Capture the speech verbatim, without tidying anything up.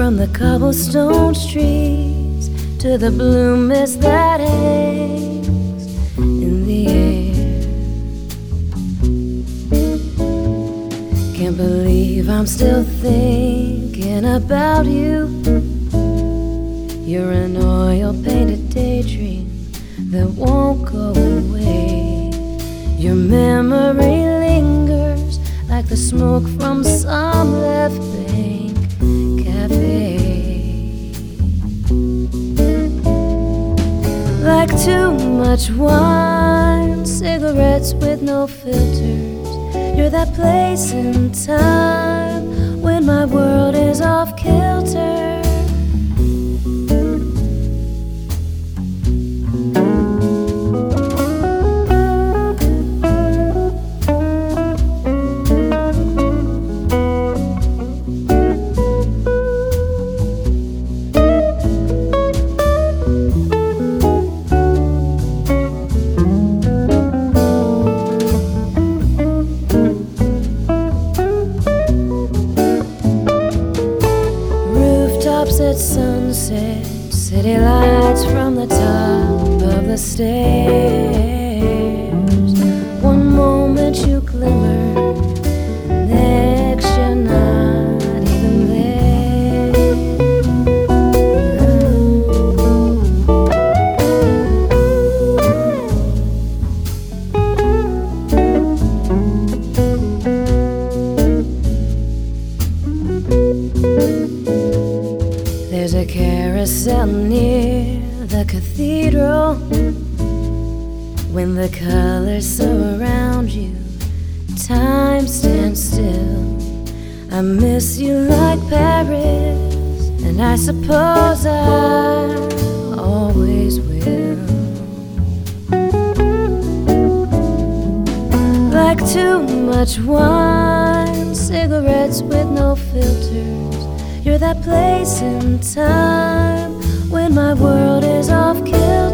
From the cobblestone streets to the blue mist that hangs in the air. Can't believe I'm still thinking about you. You're an oil-painted daydream that won't go away. Your memory lingers like the smoke from some left bank cafe. Like too much wine, cigarettes with no filters. You're that place in time when my world is off kilter. At sunset, city lights from the top of the stairs. One moment you glimmer, next you're not even there. There's a carousel near the cathedral. When the colors surround you, time stands still. I miss you like Paris, and I suppose I always will. Like too much wine, cigarettes with no filters. You're that place in time when my world is off kilter.